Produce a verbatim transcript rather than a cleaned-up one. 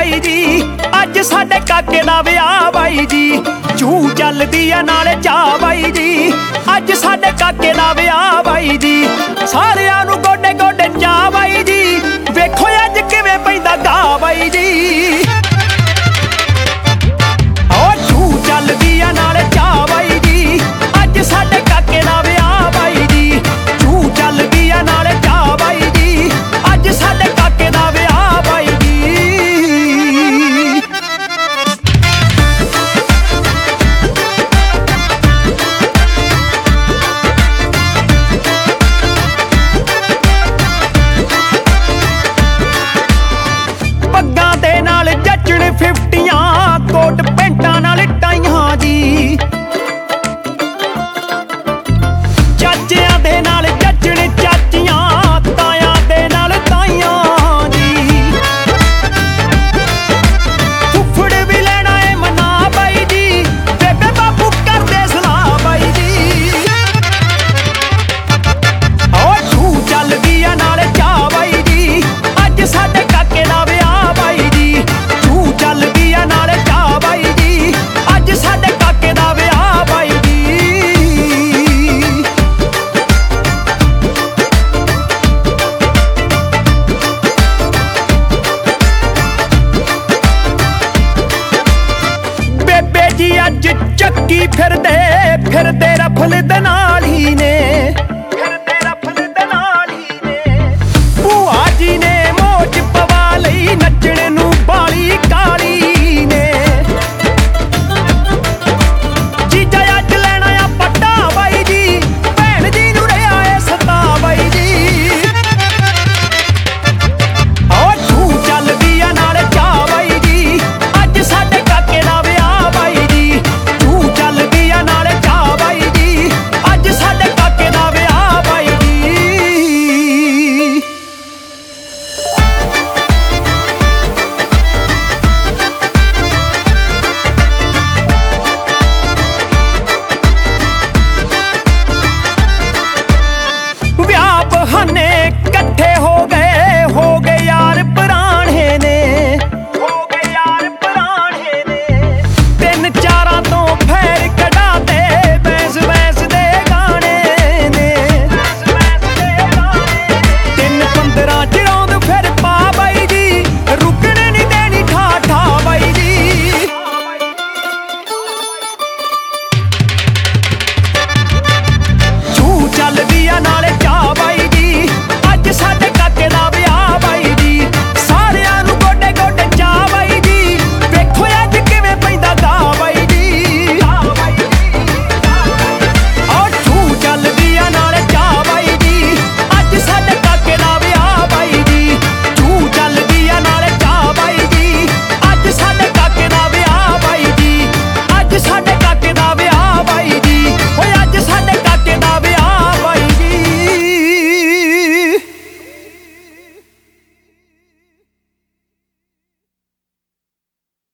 ਬਾਈ ਜੀ, ਅੱਜ ਸਾਡੇ ਕਾਕੇ ਦਾ ਵਿਆਹ ਬਾਈ ਜੀ। ਚੂ ਚੱਲਦੀ ਆ ਨਾਲੇ ਚਾਹ ਬਾਈ ਜੀ, ਅੱਜ ਸਾਡੇ ਕਾਕੇ ਦਾ ਵਿਆਹ ਬਾਈ ਜੀ। ਸਾਰਿਆਂ ਨੂੰ ਗੋਡੇ ਗੋਡੇ ਚਾਹ ਬਾਈ ਜੀ, ਵੇਖੋ ਅੱਜ ਕਿਵੇਂ ਪੈਂਦਾ ਗਾ ਬਾਈ ਜੀ। ਓ ਚੂ ਚੱਲਦੀ ਆ ਨਾਲੇ ਚਾਹ ਬਾਈ ਜੀ, ਅੱਜ ਸਾਡੇ ਕਾਕੇ ਦਾ ਵਿਆਹ ਬਾਈ ਜੀ। ਚੂ ਚੱਲਦੀ ਆ ਨਾਲੇ ਚਾਹ ਬਾਈ ਜੀ, ਅੱਜ ਸਾਡੇ ਕਾਕੇ ਦਾ ਵਿਆਹ ਬਾਈ ਜੀ। ਪੱਗਾਂ ਦੇ ਨਾਲ ਜੱਚਣ ਫਿਫਟੀਆਂ, ਕੋਟ ਪੈਂਟਾਂ ਨਾਲ ਟਾਈਆਂ ਜੀ। ਚਾਚਿਆਂ ਦੇ ਨਾਲ ਜੱਚਣ ਚਾਚੀਆਂ, ਤਾਇਆਂ ਦੇ ਨਾਲ ਤਾਈਆਂ ਜੀ। ਫੁੱਫੜ ਵੀ ਲੈਣਾ ਏ ਮਨਾ ਬਾਈ ਜੀ, ਬੇਬੇ ਬਾਪੂ ਕਰਦੇ ਸਲਾਹ ਬਾਈ ਜੀ। ਓ ਛੂ ਚੱਲਦੀ ਆ ਨਾਲੇ ਚਾਹ ਬਾਈ ਜੀ, ਅੱਜ ਸਾਡੇ ਕਾਕੇ ਦਾ ਵਿਆਹ ਬਾਈ ਜੀ। ਛੂ ਚੱਲਦੀ ਆ ਨਾਲੇ ਚਾਹ ਬਾਈ ਜੀ, ਅੱਜ ਸਾਡੇ ਕਾਕੇ ਦਾ ਵਿਆਹ ਬਾਈ ਜੀ। ਬੇਬੇ ਜੀ ਅੱਜ ਚੱਕੀ ਫਿਰਦੇ ਫਿਰਦੇ ਰਫਲ ਦੇ ਨਾਲ ਹੀ ਨੇ।